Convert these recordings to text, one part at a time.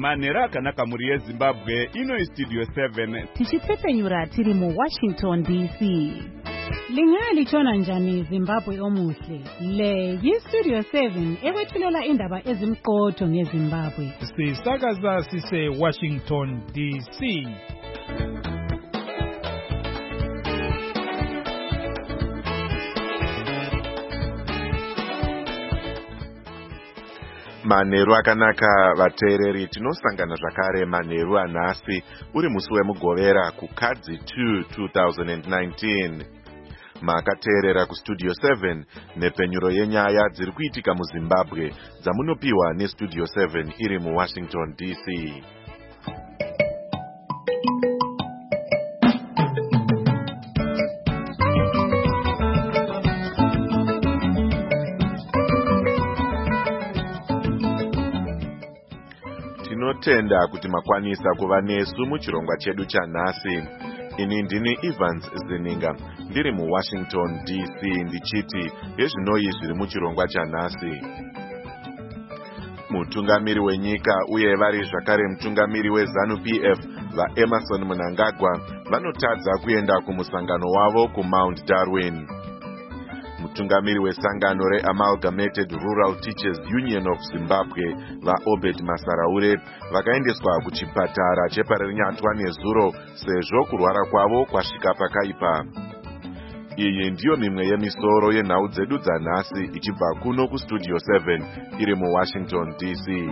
Manheru akanaka muri yeZimbabwe, ino Studio 7. Tichipfepfenyura tiri mu Washington DC. Lingalitshona njani Zimbabwe omuhle? Le yi-Studio 7 ekwethulela indaba ezimqotho ngeZimbabwe. Sisakaza sise Washington DC. Manheru akanaka vateereri, tinosangana zvakare manheru anhasi uri musi wemugovera kuKadzi 2 2019. Makateerera kuStudio 7 nepenyuro yenyaya dziri kuitika muZimbabwe dzamunopiwa neStudio 7 iri muWashington DC. Tinotenda kuti makwanisa kuva nesu muchirongwa chedu chanhasi. Ini ndini Evans Zininga, ndiri muWashington DC ndichiti yezvinoi zviri muchirongwa chanhasi. Mutungamiri wenyika uye vari zvakare mutungamiri weZANU-PF vaEmmerson Mnangagwa vanotadza kuenda kumusangano wavo kuMount Darwin. Mutungamiri wesangano reAmalgamated Rural Teachers Union of Zimbabwe vaObed Masaraure vakaendeswa kuchipatara chepaRinyatwa nezuro sezvo kurwara kwavo kwasvika pakaipa. Iyi ndiyo mimwe yemisoro yenhau dzedu dzanhasi ichibva kuno kuStudio 7 iri muWashington DC.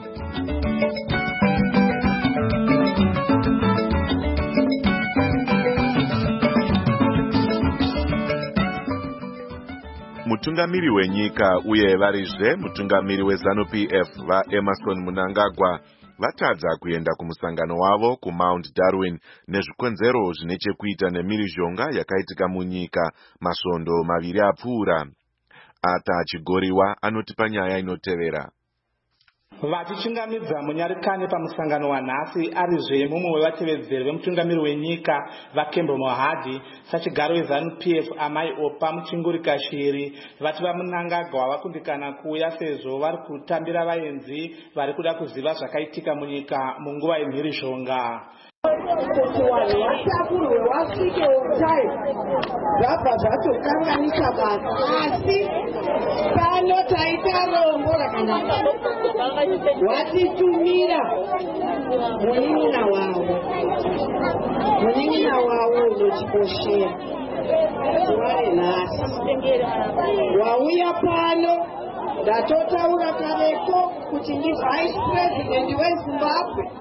Mutungamiri wenyika uye varizve mutungamiri weZANU-PF vaEmmerson Mnangagwa vatadza kuenda kumusangano wavo kuMount Darwin nezvikonzero zvine chekuita nemhirizhonga yakaitika munyika masvondo maviri apfuura. Ata Chigoriwa anotipa nyaya inotevera. Vachichingamidza munyarikani pamusangano wanhasi arizve mumwe wevatevedzeri vemutungamiri wenyika vaKembo Mohadi, sachigaro weZANU-PF Amai Opa Muchingurika Shiri vati vaMnangagwa vakundikana kuuya sezvo vari kutambira vaenzi vari kuda kuziva zvakaitika munyika munguva yemhirizhonga. Kuti vanhu vatakurwe vasvike time zvabva zvatokanganika basa, asi pano taita rombo rakanaka watitumira munin'ina wavo unochikoshera zuva renhasi wauya pano. Ndatotaura kareko kuti ndi vice president weZimbabwe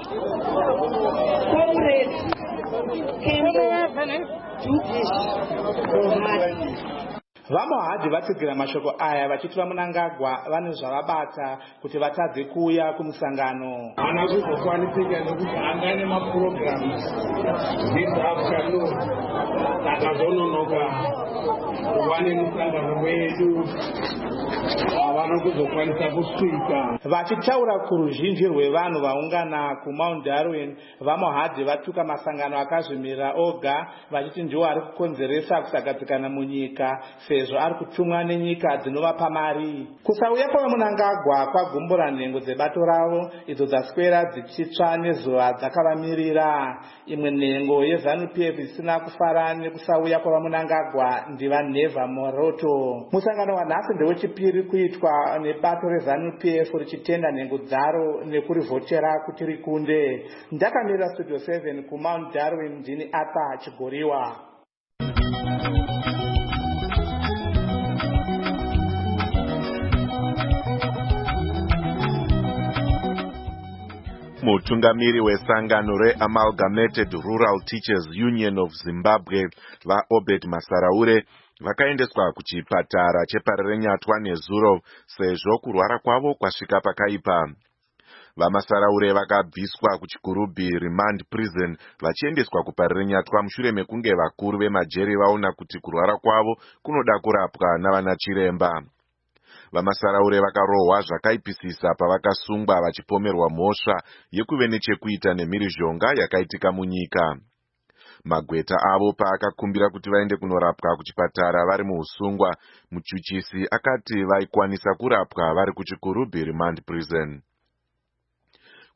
Comrade Kembo Mohadi. VaMohadi vatsigira mashoko aya vachiti vaMnangagwa vane zvavabata kuti vatadze kuuya kumusangano. Ana kuzokwanisika nekuti anga nemapurogiramu this afternoon takazononoka kuva nemusangano wedu avanokuzokwanisa kusvika. Vachitaura kuruzhinji rwevanhu vaungana kuMount Darwin, vaMohadi vatuka masangano akazvimirira oga vachiti ndiwo ari kukonzeresa kusagadzikana munyika sezvo ari kutumwa nenyika dzinovapa mari. Kusauya kwavaMnangagwa kwagumbura nhengo dzebato ravo idzo dzaswera dzichitsva nezuva dzakavamirira. Imwe nhengo yeZANU-PF isina kufara nekusauya kwavaMnangagwa ndivaNeva Moroto. Musangano wanhasi ndewechipiri kuitwa nebato reZANU-PF richitenda nhengo dzaro nekurivhotera kuti rikunde. Ndakamirira Studio 7 kuMount Darwin, ndini Ata Chigoriwa. Mutungamiri wesangano reAmalgamated Rural Teachers Union of Zimbabwe vaObed Masaraure vakaendeswa kuchipatara chepaRinyatwa nezuro sezvo kurwara kwavo kwasvika pakaipa. VaMasaraure vakabviswa kuchikurubhi Remand Prison vachiendeswa kupaRinyatwa mushure mekunge vakuru vemajeri vaona kuti kurwara kwavo kunoda kurapwa navana chiremba. VaMasaraure vakarohwa zvakaipisisa pavakasungwa vachipomerwa mhosva yekuve nechekuita nemhirizhonga yakaitika munyika. Magweta avo paakakumbira kuti vaende kunorapwa kuchipatara vari muusungwa, muchuchisi akati vaikwanisa kurapwa vari kuchikurubhi Remand Prison.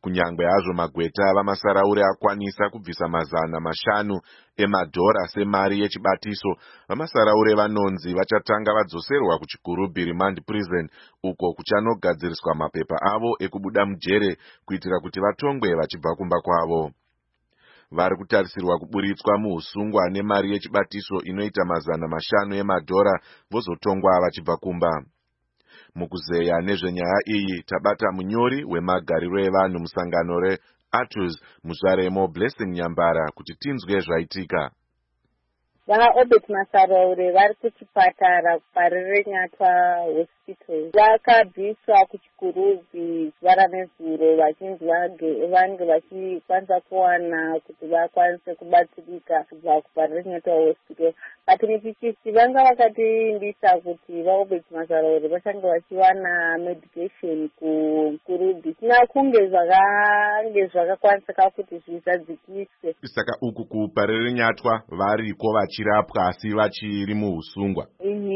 Kunyangwe hazvo magweta vamasaraure akwanisa kubvisa $500 emadhora semari yechibatiso, vamasaraure vanonzi vachatanga vadzoserwa kuchigurubhi remand prison uko kuchanogadziriswa mapepa avo ekubuda mujere kuitira kuti vatongwe vachibva kumba kwavo. Vari kutarisirwa kuburitswa muusungwa nemari yechibatiso inoita $500 emadhora vozotongwa vachibva kumba. Mukuzeya nezvenyaya iyi tabata munyori wemagariro evanhu musangano reATUS Muzvaremo Blessing Nyambara kuti tinzwe zvaitika. VaObert Masaraure vari kuchipatara parirenyatwa hospital. Vakabviswa kuchigurubhi zuva ranezuro vachinzi vange vachikwanisa kuwana kuti vakwanise kubatsirika kubva kuparirenyatwa hospital. Patinichichisi vanga vakatiimbisa kuti vaObert Masaraure vachange vachiwana medication kugurubhi. Sina kunge zvakakwanisika kuti zvizadzikiswe. Saka uku kuparirenyatwa variko vachirapwa asi vachiri muusungwa.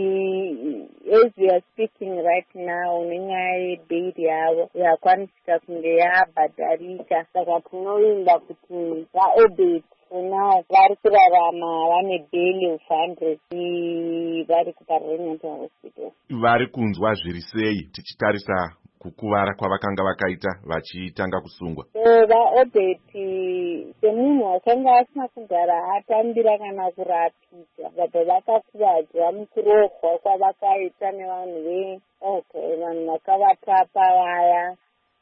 As we are speaking right now, nenyaya yebeiri yavo yakwanisika kunge yabhadharika. Saka tinoimba kuti vaObert now vari kurarama vane bhaili of 100 vari kuparirenyatwa hospital. Vari kunzwa zviri sei tichitarisa kukuvara kwavakanga vakaita vachitanga kusungwa? VaObert semunhu akanga asina kugara atambira kana kurapika, vabva vakakuvadzwa mukurohwa kwavakaita nevanhu vanhu vakavatapa vaya.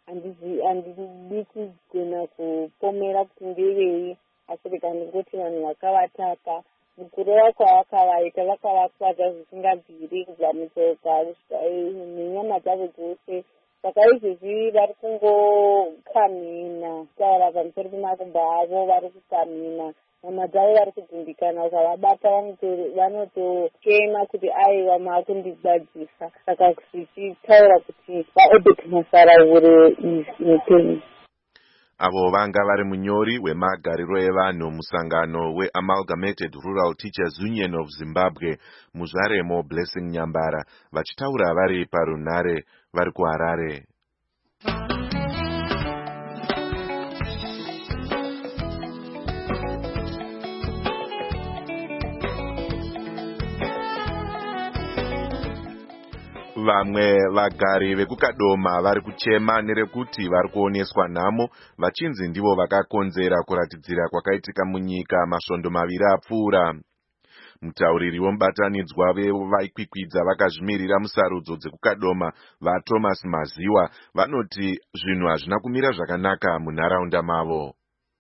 Handidi kugona kupomera kuti ndevei, asi ndikangoti vanhu vakavatapa mukurohwa kwavakavaita vakavakuvadza zvisingabviri kubva mutsoka nenyama dzavo dzose. Saka izvezvi vari kungokamhina kutaura pamusoro pemakumbo avo, vari kukamhina nyama dzavo vari kudzimbikana. Ukavabata vanotochema kuti aiwa makundigbadzisa. Saka zvichitaura kuti vaObert Masaraure is in pain. Avo vanga vari munyori wemagariro evanhu musangano weAmalgamated Rural Teachers Union of Zimbabwe Muzvaremo Blessing Nyambara vachitaura vari parunhare vari kuHarare. Vamwe vagari vekukadoma vari kuchema nerekuti vari kuoneswa nhamo vachinzi ndivo vakakonzera kuratidzira kwakaitika munyika masvondo maviri apfuura. Mutauriri womubatanidzwa vaikwikwidza vakazvimirira musarudzo dzekukadoma vaThomas Maziwa vanoti zvinhu hazvina kumira zvakanaka munharaunda mavo.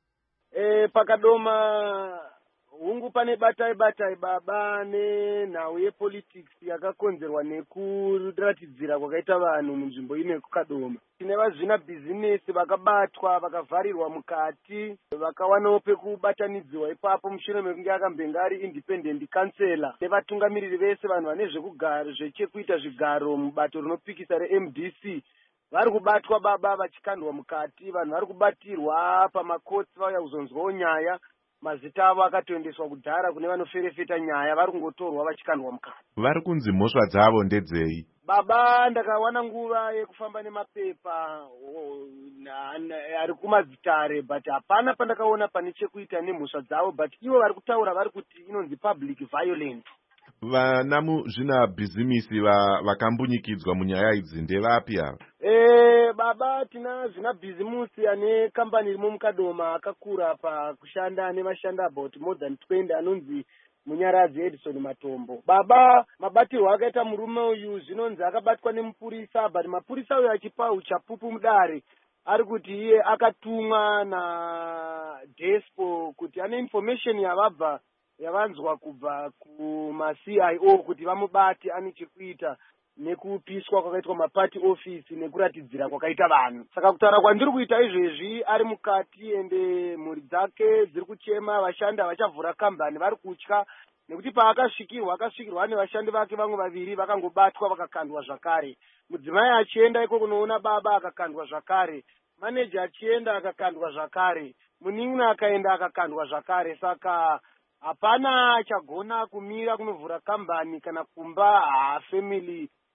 Pakadoma hungu pane batai baba nenhau yepolitics yakakonzerwa nekuratidzira kwakaita vanhu munzvimbo ino yekukadoma. Tine vazvina bhizinesi vakabatwa vakavharirwa mukati, vakawanawo pekubatanidziwa ipapo mushure mekunge akambenga ari independent councillor nevatungamiriri vese vanhu vane zvechekuita zvigaro mubato rinopikisa reMDC. Vari kubatwa baba vachikandwa mukati, vanhu vari kubatirwa pamakotsi vauya kuzonzwawo nyaya. Mazita avo akatoendeswa kudhara kune vanoferefeta nyaya, vari kungotorwa vachikandwa mukati. Vari kunzi mhosva dzavo ndedzei? Baba ndakawana nguva yekufamba nemapepa ari kumadzitare, but hapana pandakaona pane chekuita nemhosva dzavo, but ivo vari kutaura vari kuti inonzi public violence. Vana muzvina bhizimisi vakambunyikidzwa munyaya idzi ndevapi ava? Baba tina zvina bhizimusi ane kambani irimo mukadoma akakura pakushanda nevashanda about more than 20 anonzi Munyaradzi Edison Matombo. Baba mabatirwo akaita murume uyu zvinonzi akabatwa nemupurisa, but mapurisa uyu achipa uchapupu mudare ari kuti iye akatumwa naDespo kuti ane information yavanzwa kubva kuma-CIO kuti vamubate ane chekuita nekupiswa kwakaitwa mapati office nekuratidzira kwakaita vanhu. Saka kutaura kwandiri kuita izvezvi ari mukati ende mhuri dzake dziri kuchema, vashandi vachavhura kambani vari kutya nekuti akasvikirwa nevashandi vake vamwe vaviri vakangobatwa vakakandwa zvakare. Mudzimai achienda iko kunoona baba akakandwa zvakare, maneja achienda akakandwa zvakare, munin'ina akaenda akakandwa zvakare. Saka hapana achagona kumira kunovhura kambani kana kumba family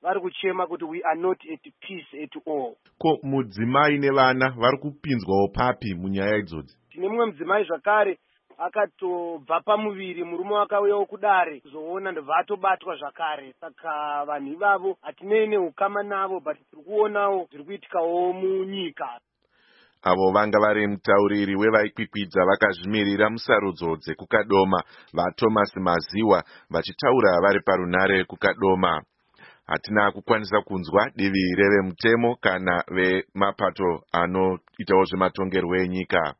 vari kuchema kuti we are not at peace at all. Ko mudzimai nevana vari kupinzwawo papi munyaya idzodzi? Tine mumwe mudzimai zvakare akatobva pamuviri, murume wakauyawo kudare zoona ndobva atobatwa zvakare. Saka vanhu ivavo hatinei neukama navo, but tiri kuonawo zviri kuitikawo munyika. Avo vanga vari mutauriri wevaikwikwidzwa vakazvimirira musarudzo dzekukadoma vaThomas Maziwa vachitaura vari parunare kukadoma. Hatina kukwanisa kunzwa divi revemutemo kana vemapato anoitawo zvematongerwo enyika.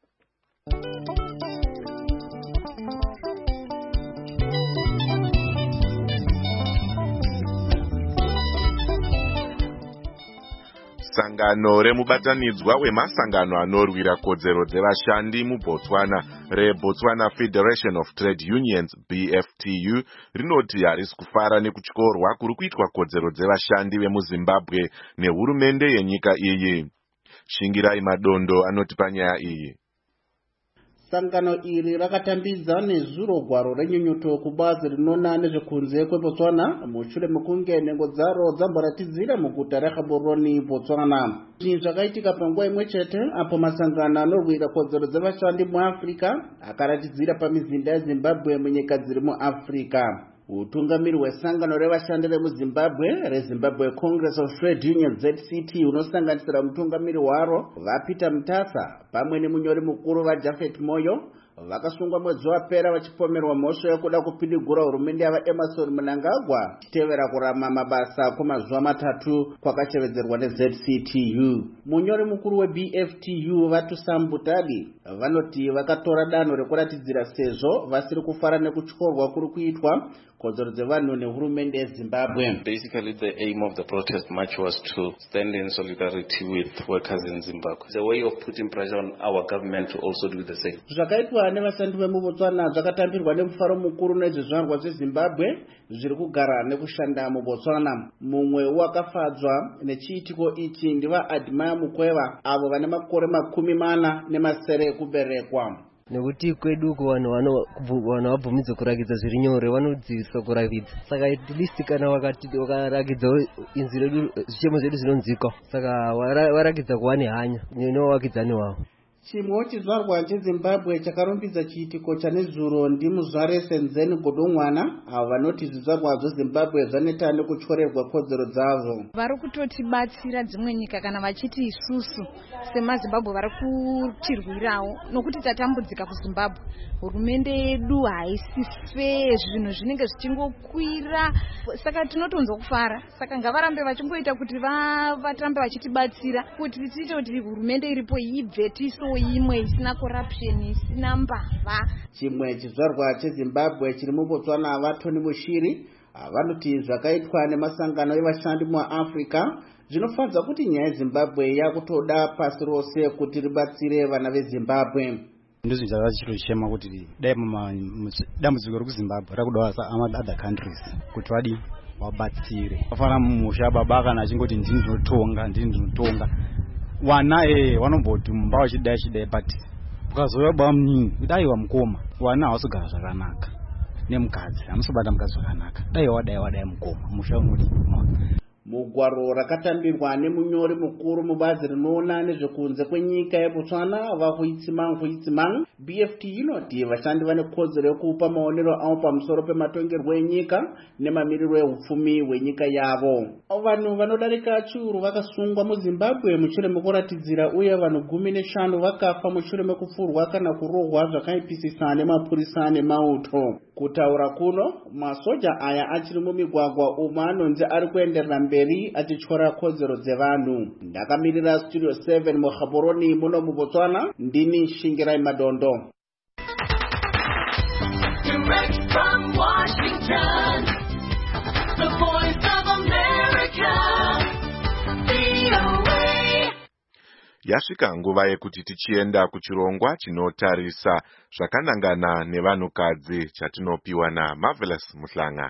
Sangano remubatanidzwa wemasangano anorwira kodzero dzevashandi muBotswana reBotswana Federation of Trade Unions BFTU rinoti harisi kufara nekutyorwa kuri kuitwa kodzero dzevashandi vemuZimbabwe nehurumende yenyika iyi. Shingirai Madondo anoti panyaya iyi. Sangano iri rakatambidza nezuro gwaro renyunyuto kubazi rinoona nezvekunze kweBotswana mushure mekunge nhengo dzaro dzamboratidzira muguta reGaborone, Botswana. Izvi zvakaitika panguva imwe chete apo masangano anorwira kodzero dzevashandi muAfrica akaratidzira pamizinda yeZimbabwe munyika dziri muAfrica. Utungamiri hwesangano revashandi remuZimbabwe reZimbabwe Congress of Trade Unions ZCT unosanganisira mutungamiri waro vaPeter Mutasa pamwe nemunyori mukuru vaJafet Moyo vakasungwa mwedzi wapera vachipomerwa mhosva yekuda kupindigura hurumende yavaEmerson Mnangagwa chitevera kurama mabasa kwemazuva matatu kwakachevedzerwa neZCTU. Munyori mukuru weBFTU Vatusa Mbutadi vanoti vakatora danho rekuratidzira sezvo vasiri kufara nekutyorwa kuri kuitwa kodzero dzevanhu nehurumende yeZimbabwe. Basically, the aim of the protest march was to stand in solidarity with workers in Zimbabwe. It's a way of putting pressure on our government to also do the same. Zvakaitwa nevashandi vemuBotswana zvakatambirwa nemufaro mukuru nezvizvarwa zveZimbabwe zviri kugara nekushanda muBotswana. Mumwe wakafadzwa nechiitiko ichi ndiva Admire Mukweva avo vane makore 40 ekuberekwa. Nekuti kwedu vanhu vabvumidzwa kurakidza zviri nyore vanodziviswa kurakidza, saka at least kana wakarakidza inzwi redu zvichemo zvedu zvinonzwika, saka warakidza kuva nehanya nevakidzani wavo. Chimwe chizvarwa cheZimbabwe chakarumbidza chiitiko chanezuro ndimuzvare Senzeni Godongwana avo vanoti zvizvarwa zveZimbabwe zvaneta nekutyorerwa kodzero dzavo. Vari kutotibatsira dzimwe nyika kana vachiti isusu semaZimbabwe vari kutirwirawo nokuti tatambudzika kuZimbabwe. Hurumende yedu haisi fair, zvinhu zvinenge zvichingokwira, saka tinotonzwa kufara. Saka ngavarambe vachingoita kuti vatambe vachitibatsira kuti tiite kuti hurumende iripo ibve tiso imwe isina corruption isina mbavha. Chimwe chizvarwa cheZimbabwe chiri muBotswana vaToni Mushiri vanoti zvakaitwa nemasangano evashandi muAfrica zvinofadza kuti nyaya yeZimbabwe yakutoda pasi rose kuti ribatsire vana veZimbabwe. Ndizvo zvava chirochema kuti dai dambudziko rekuZimbabwe rakudawo other countries kuti vadi vabatsire. Vafana mumusha baba kana achingoti ndinotonga wana vanomboti mumba wachidai but ukazouya baba munyinyi dai wamukoma wana hausogara zvakanaka nemukadzi hamusibata mukadzi zvakanaka dai wadai mukoma musha unoti mugwaro rakatambirwa nemunyori mukuru mubazi rinoona nezvekunze kwenyika yeBotswana vaHuitsimang BFT inoti vashandi vane kodzero yekupa maonero avo pamusoro pematongerwo enyika nemamiriro ehupfumi hwenyika yavo. Vanhu vanodarika chiuru vakasungwa muZimbabwe mushure mekuratidzira uye vanhu 15 vakafa mushure mekupfurwa kana kurohwa zvakaipisisa nemapurisa nemauto. Kutaura kuno masoja aya achiri mumigwagwa umwe anonzi ari kuenderera mberi achityora kodzero dzevanhu. Ndakamirira Studio 7 muGaborone muno muBotswana, ndini Shingirai Madondo. Direct from Washington, the voice of America, VOA. Yasvika nguva yekuti tichienda kuchirongwa chinotarisa zvakanangana nevanhukadzi chatinopiwa naMarvelous Muhlanga.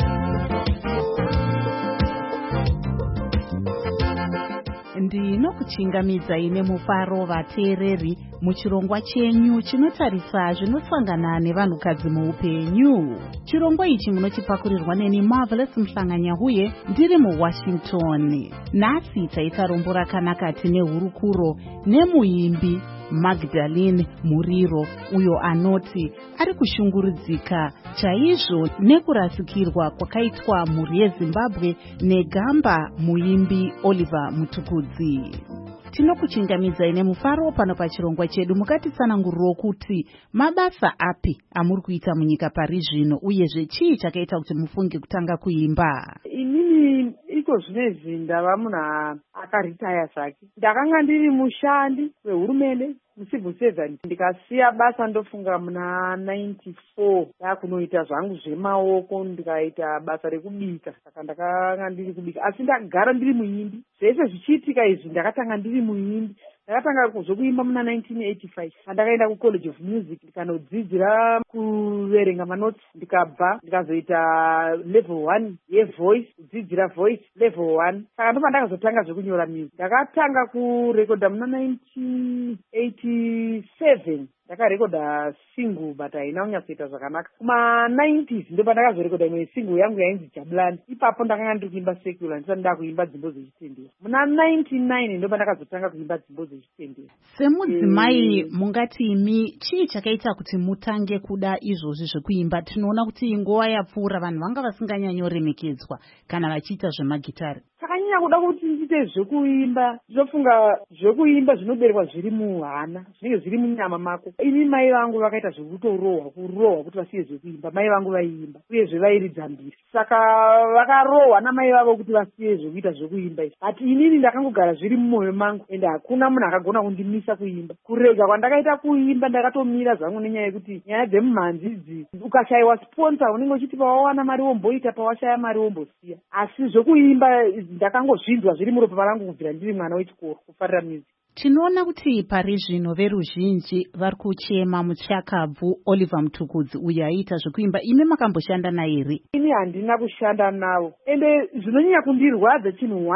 Ndinokuchema tinokuchingamidzai nemufaro vateereri muchirongwa chenyu chinotarisa zvinosangana nevanhukadzi muupenyu. Chirongwa ichi munochipakurirwa neni Marvelous Mhlanganyahuye ndiri muWashington. Nhasi taita rombo rakanaka tine hurukuro nemuimbi Magdalene Muriro, uyo anoti ari kushungurudzika chaizvo nekurasikirwa kwakaitwa mhuri yeZimbabwe negamba muimbi Oliver Mutukudzi. Tinokuchingamidzai nemufaro pano pachirongwa chedu. Mukatitsananguriro kuti mabasa api amuri kuita munyika pari zvino, uyezve chii chakaita kuti mufunge kutanga kuimba? Inini iko zvinezvi ndava munhu akaritaya zvake. Ndakanga ndiri mushandi wehurumende mucivil servant, ndikasiya basa ndofunga muna 94 ndakunoita zvangu zvemaoko, ndikaita basa rekubika. Saka ndakanga ndiri kubika, asi ndagara ndiri muimbi. Zvese zvichiitika izvi ndakatanga ndiri muimbi. Ndakatanga zvokuimba muna 1985 pandakaenda kuCollege of Music ndikanodzidzira kuverenga manotsi, ndikabva ndikazoita level 1 yevoice, kudzidzira voice level 1. Saka ndo pandakazotanga zvekunyora music. Ndakatanga kurekodha muna 1987 ndakarekodha single but haina kunyatsoita zvakanaka. Kuma 90s ndo pandakazorekodha imwe single yangu yainzi Jabulani. Ipapo ndakanga ndiri kuimba secular, ndisati ndakuimba dzimbo dzechitendero. Muna 99 ndo pandakazotanga kuimba dzimbo dzechitendero. Semudzimai mungati imi chii chakaita kuti mutange kuda izvozvi zvekuimba? Tinoona kuti nguva yapfuura vanhu vanga vasinganyanyoremekedzwa kana vachiita zvemagitari. Takanyanya kuda kuti ndiite zvekuimba, ndinofunga zvekuimba zvinoberekwa zviri muhana, zvinenge zviri munyama mako. Ini mai vangu vakaita zvekurohwa kuti vasiye zvekuimba. Mai vangu vaiimba uyezve vairidza mbiri, saka vakarohwa namai vavo kuti vasiye zvekuita zvekuimba izvi. But inini ndakangogara zviri mumwoyo mangu ende hakuna munhu akagona kundimisa kuimba. Kurega kwandakaita kuimba ndakatomira zvangu nenyaya yekuti nyaya dzemumhanzi idzi, ukashayiwa sponsor unenge uchiti pawawana mari womboita, pawashaya mari wombosiya. Asi zvekuimba ndakangozvinzwa zviri muropa rangu kubvira ndiri mwana wechikoro, kufarira music. Tinoona kuti pari zvino veruzhinji vari kuchema muchakabvu Oliver Mutukudzi uyo aiita zvekuimba. Imi makamboshanda naye here? Ini handina kushanda navo, ende zvinonyanya kundirwadza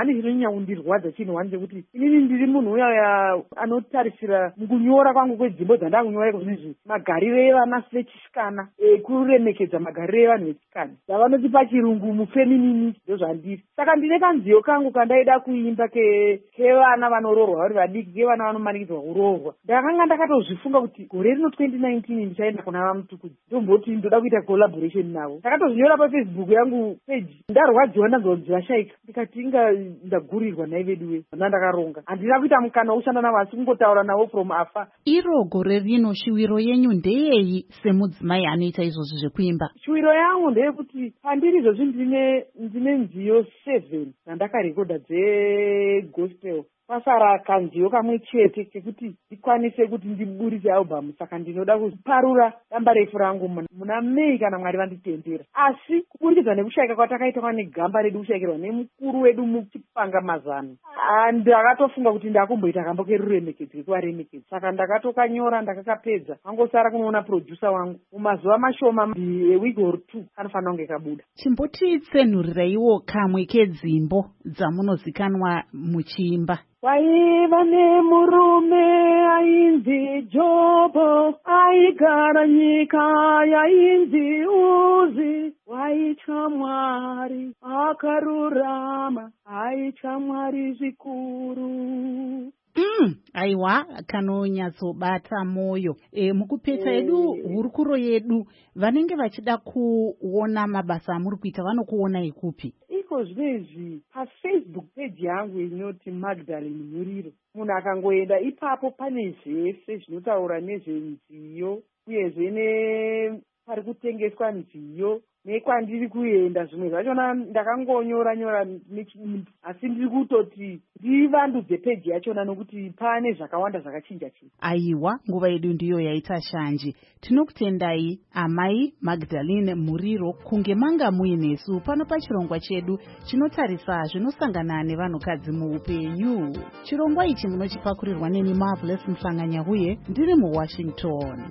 chinhu wani chekuti inini ndiri munhu uya anotarisira mukunyora kwangu kwedzimbo dzandakunyora kuzvinizvi magariro evana vechisikana, kuremekedza magariro evanhu vechisikana, zavanoti pachirungu mufeminini, ndozvandiri. Saka ndine kanziyo kangu kandaida kuimba kevana vanororwa vari vadiki, kevana vanomanikidzwa kuroorwa. Ndakanga ndakatozvifunga kuti gore rino 2019 ndichaenda kuna vaMutukudzi ndomboti ndoda kuita collaboration navo. Ndakatozvinyora paFacebook yangu page, ndarwadziwa ndanzonzi vashaika, ndikati inga ndagurirwa nai vedu we ndakaronga. Handina kuita mukana wekushanda navo asi kungotaura navo from afar. Iro gore rino shuviro yenyu ndeyeyi semudzimai anoita izvozvi zvekuimba? Shuviro yangu ndeyekuti pandiri izvozvi ndine nziyo 7 dzandakarekodha dzegospel. Pasara kanziyo kamwe chete kekuti ndikwanise kuti ndiburitse album. Saka ndinoda kuparura damba refu rangu muna Mei kana Mwari vanditendera. Asi kuburikidza nekushayika kwatakaitwa negamba redu kushayikirwa nemukuru wedu muchipanga mazano, ndakatofunga kuti ndakumboita kambo keruremekedzi kekuvaremekedza. Saka ndakatokanyora ndakakapedza, angosara kunoona producer wangu mumazuva mashoma, week or 2 kanofanira kunge kabuda. Chimbotitsenhuriraiwo kamwe kedzimbo dzamunozikanwa muchiimba. Waiva nemurume ainzi Jobho, aigara nyika yainzi Uzi. Waitya Mwari akarurama, aitya Mwari zvikuru. Aiwa, kanonyatsobata moyo. Mukupeta yedu hurukuro yedu, vanenge vachida kuona mabasa amuri kuita vanokuonai kupi? Iko zvinezvi paFacebook page yangu inoti Magdalene Muriro. Munhu akangoenda ipapo pane zvese zvinotaura nezvenziyo, uyezve pari kutengeswa nziyo nekwandiri kuenda. Zvimwe zvachona ndakangonyora nechimindi, asi ndiri kutoti ndivandudze peji yachona nokuti pane zvakawanda zvakachinja. Aiwa, nguva yedu ndiyo yaita shanje. Tinokutendai amai Magdalene Muriro kunge manga muinesu pano pachirongwa chedu chinotarisa zvinosangana nevanhukadzi muupenyu. Chirongwa ichi munochipakurirwa neni Marvelous Mhlanganyahuye ndiri muWashington.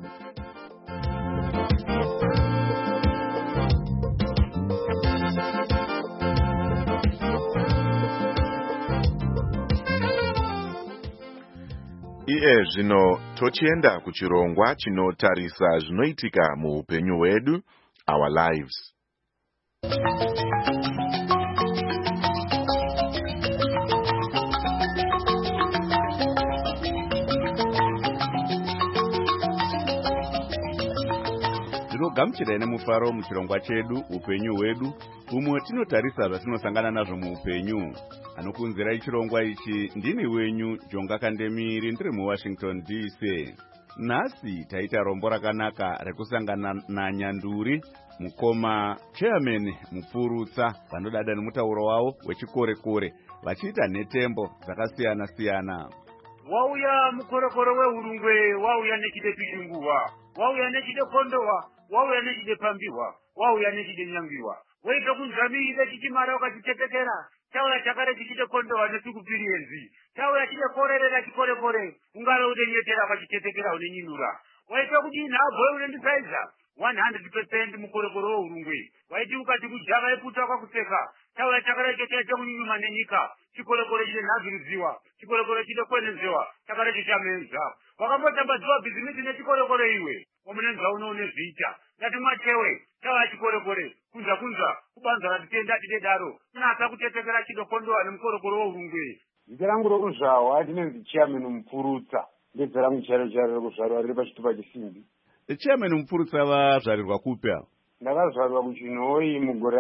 Zvino tochienda kuchirongwa chinotarisa zvinoitika muupenyu hwedu, our lives. Gamuchirai nemufaro muchirongwa chedu upenyu hwedu, umwe tinotarisa zvatinosangana nazvo muupenyu. Anokunzirai chirongwa ichi ndini wenyu Jonga Kandemiri, ndiri muWashington DC. Nhasi taita rombo rakanaka rekusangana naNyanduri, mukoma chairman mupurutsa, vanodada nemutauro wavo wechikore-kore, vachiita nhetembo dzakasiyana siyana. Wauya mukorekore weurungwe, wauya nechide pichinguwa, wauya nechide kondowa, wauya nechide pambiwa, wauya nechide nyangiwa. Weita kunzamire chichimara ukachitetekera, chauya chakare chichide kondowa nesikupirienzi, chauya chide korerera chikore-kore, ungare unenyetera pachitetekera unenyinura. Waita kuti nhabwe unendisaiza 100% mukorekore weurungwe. Waiti ukati kujava iputa kwakuseka, chauya chakare chochaita kunyunyuma nenyika, chikorekore chide nhazvirudziwa, chikorekore chide kwenezewa, chakare chichamenza. Wakambotambadziwa bhizinesi nechikorekore iwe, omunenza unoone zviita. Ngati mwachewe, chauya chikorekore, kunza, kubanza ratitenda tide daro, nasa kutetekera chidokondowa nemukorekore weurungwe. Zita rangu rokuzvawa ndinonzi chairman mupurutsa, ndedza rangu charo rekuzvarwa riri pachitupa chesimbi. Chairman mupurutsa vazvarirwa kupi apa? Ndakazvarwa kuChinhoyi mugore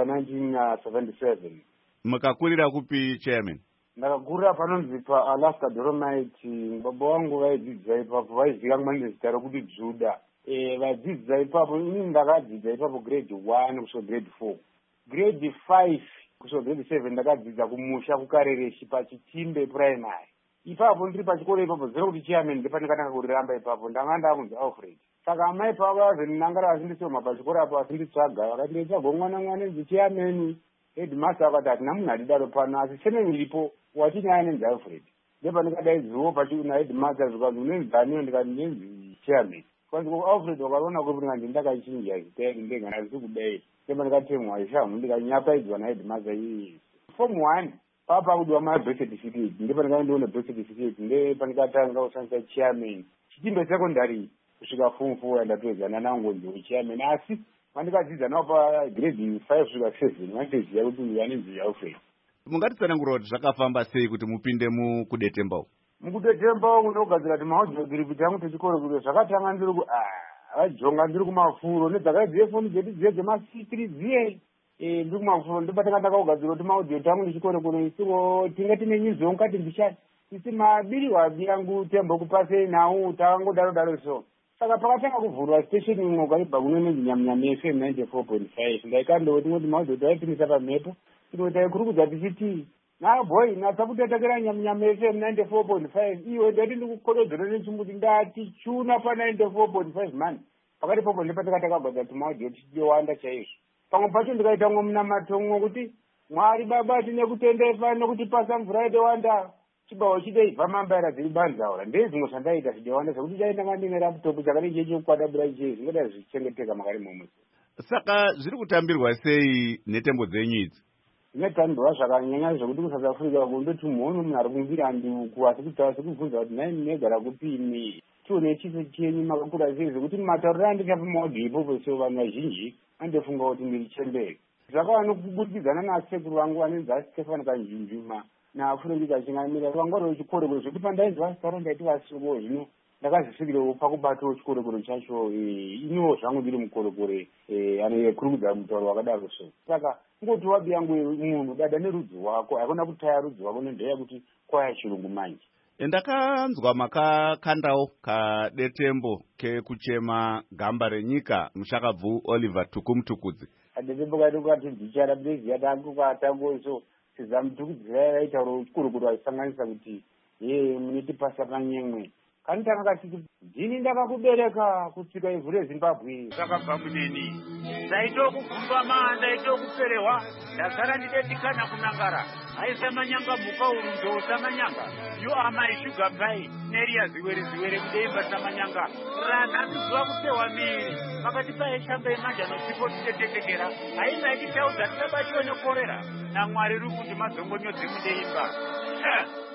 ra1977. Makakurira kupi chairman? Ndakakurira panonzi paAlaska Dolomite. Baba vangu vaidzidza ipapo, vaiziva kumane zita rokuti Juda. Vadzidza ipapo, ini ndakadzidza ipapo grade 1 kusvika grade 4. Grade 5 kusvika grade 7 ndakadzidza kumusha kukarereshi pachitimbe primary. Ipapo ndiri pachikoro ipapo zero kuti chairman ndepandikatanga kuriramba ipapo, ndanga ndakunzi Alfred. Saka amai pavo vazondinangara vachindisoma pachikoro apo vachinditsvaga, vakati nditsvagwa mwana nzi chairman. Headmaster akati hatina munhu adidaro pano, asi chairman iripo wachinyaya nenzi Alfred. Ndepandikadaidziwo pachina headmaster zvikanzi unenzaniwo, ndikati ndinenzi chairman. Kwanzi Alfred wakaona kuti ndikati ndakachinja zita yangu ndenga ndazisi kudai. Ndepandikatemwa ishamu ndikanyapaidzwa naheadmaster iyi. Form 1 papa kudiwa birth certificate, ndepandikaendiona birth certificate, ndepandikatanga kushandisa chairman. Chitimbe secondary kusvika form 4 ndatowedzana nangu ndi chairman, asi vandikadzidza nawo pagrade 5 kusvika 7 vandiziva kuti vanenzi Alfred. Mungatitsanangura kuti zvakafamba sei kuti mupinde mukudetembawo? Mukudetembawo kunogadzira kuti maudhiogirivhiti angu techikoro kuti zvakatanga ndiri vajonga ndiri kumafuro nedzakaidziye foni dzedu dziye dzema-C3 dziye ndiri kumafuro, ndopatanga ndakagadzira kuti maudhioti angu nechikoro kuno isiko tinga tine nyuzi ungati mbishani isi mabiri wabi yangu tembo kupasei nawo takangodaro so. Saka pakatanga kuvhurwa station imwe kwaibva kunonenzi Nyamnyama FM 94.5. Ndaikandoti ngoti maudhioti aipinisa pamhepo tinoita kurukudza tichiti boy natsakutetekera Nyamnyama FM 94.5 iwe ndati ndikukododzera nechimbuti ndati chuna pa 94.5 man. Pakati popo ndepandikatakagwadza kuti maudhioti tichiwanda chaizvo. Pamwe pacho ndikaita munamatongo kuti Mwari Baba tine kutenda nokuti pasa mvura idewanda chibawo chideibva mambaira dziri banzaura ndezvimwe zvandaita zvidewanda zvekuti chaenda ngandine laptop chakanenge chokwadabura iche zvingadai zvichengeteka makari momwe. Saka zviri kutambirwa sei nhetembo dzenyu idzi? Zvinotambirwa zvakanyanya zvekuti kuSouth Africa kundoti munhu ari kumbira nduku asi kuti kubvunza kuti nai munogara kupini, tione chiso chenyu makakura sei, zvekuti matauriro andikapi maudhi ipopo so vanhu vazhinji andofunga kuti ndiri chembere. Zvakava kubudikidza nasekuru vangu anenzi aStefan Kanjunjuma naFrench achingamira vangwari vechikorekore zvekuti pandainzwa zita ndaiti vasoko zvino ndakazvisvikirewo pakubatawo chikorekore chacho iniwo zvangu ndiri mukorekore anokurukudza mutauro wakadaro so. Saka ngoti wabi yangu munhu dada nerudzi wako hakuna kutaya rudzi wako nendeya kuti kwaya chirungu manje. Ndakanzwa makakandawo kadetembo kekuchema gamba renyika mushakabvu Oliver Tukumtukudzi. Kadetembo kati ndichara bezi yadangu katango so sizamutukudzira yaitauro chikurukuru aisanganisa kuti munitipasa kanyemwe kanitanga kasiti ndini ndakakubereka kusvika ivhu reZimbabwe. Zvakabva muneni ndaitokugumba ndaitokuperehwa ndasara ndidetikana kunangara aisamanyanga mhuka uru nzou samanyanga you are my sugar pie neriya ziwere kudeimba samanyanga ranhasizuva kupehwa miri pakati paishamba yemanja nosipo titetekera hainaititaudza tisabatiwe nekorera naMwari ruri kuti mazongonyodzi mudeimba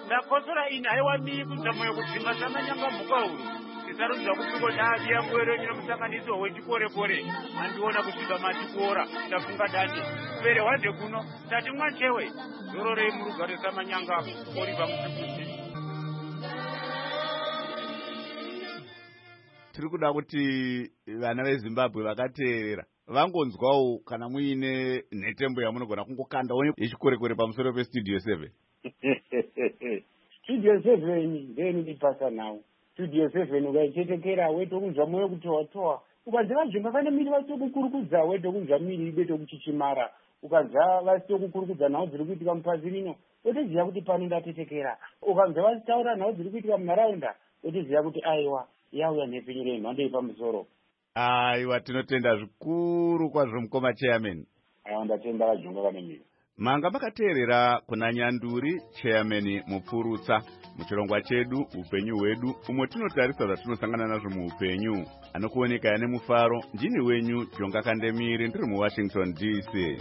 ndakosora ini haiwa miri kuzamo yokudzimba samanyanga mhuka uru tisarudza kupiko davi yamuwero nyina musanganiso wechikore-kore handiona kusvika matikuora ndafunga dande pere wande kuno tati mwachewe zororei murugare samanyanga oriva musikuzi. tiri kuda kuti vana vezimbabwe vakateerera vangonzwawo kana muine nhetembo yamunogona kungokandawo yechikore-kore pamusoro pestudio 7. Studio 7 ndeni ndipasa nawo. Studio 7 ukaichetekera wetokunzwa moyo kutoa-toa. Ukanza vazvimba vane miri vasitokukurukudza wetokunzwa miri betokuchichimara. Ukanza vasitokukurukudza nhau dziri kuitika mupazi rino wotoziva kuti pano ndatetekera. Ukanza vasitaura nhau dziri kuitika munharaunda wotoziva kuti aiwa yauya nhepenyero yemhando yepamusoro. Aiwa, tinotenda zvikuru kwazvo mukoma chairman. Aiwa, ndatenda vazvimba vane miri. Manga makateerera kuna Nyanduri, chairman mupfurutsa muchirongwa chedu upenyu hwedu, umwe tinotarisa zvatinosangana nazvo muupenyu. Anokuoneka ane mufaro, ndini wenyu Jonga Kandemiri, ndiri muWashington DC.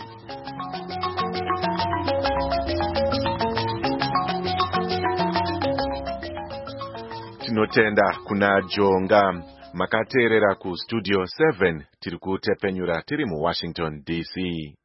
Tinotenda kuna Jonga. Makateerera ku Studio 7 tiri kutepenyura tiri muWashington DC.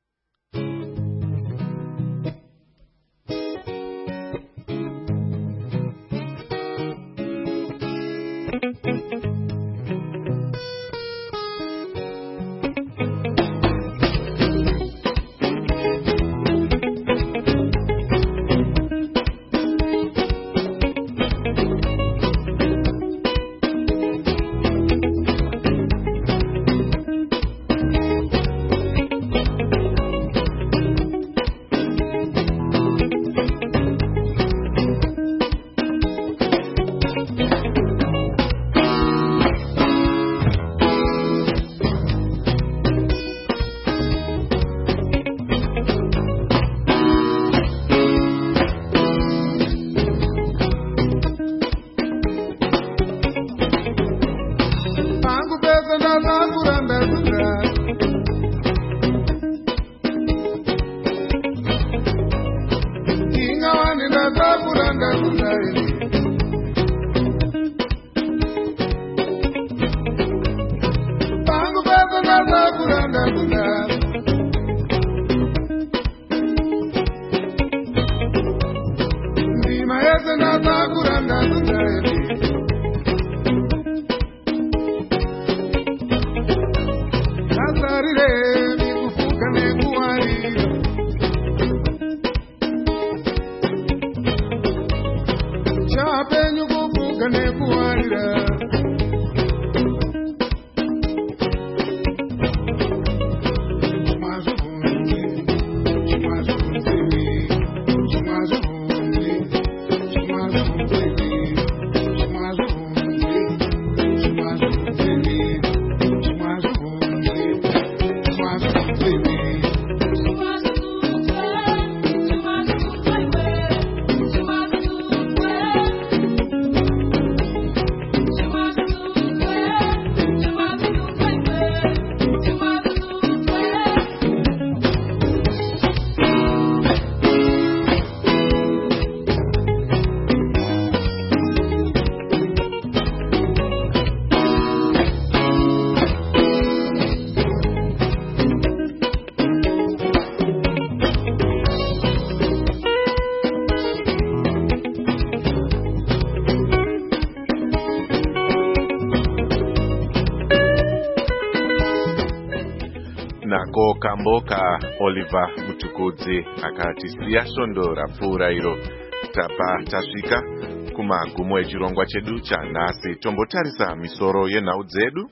Nako kamboka Oliver Mutukudzi akati siya svondo rapfuura iro. Tapa tasvika kumagumo echirongwa chedu chanhasi. Tombotarisa misoro yenhau dzedu.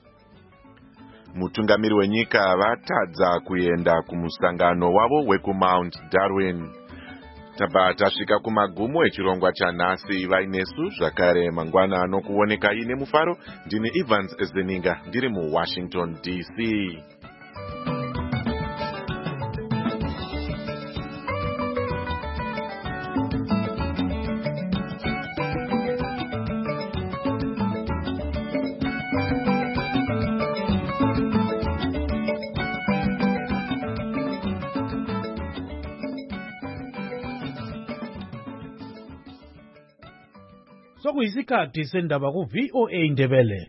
Mutungamiri wenyika vatadza kuenda kumusangano wavo wekumount Darwin. Tapa tasvika kumagumo echirongwa chanhasi. Vainesu zvakare mangwana anokuoneka ine mufaro. Ndini Evans Zeninga ndiri muWashington DC. sekuyisikhathi sendaba ku VOA Ndebele.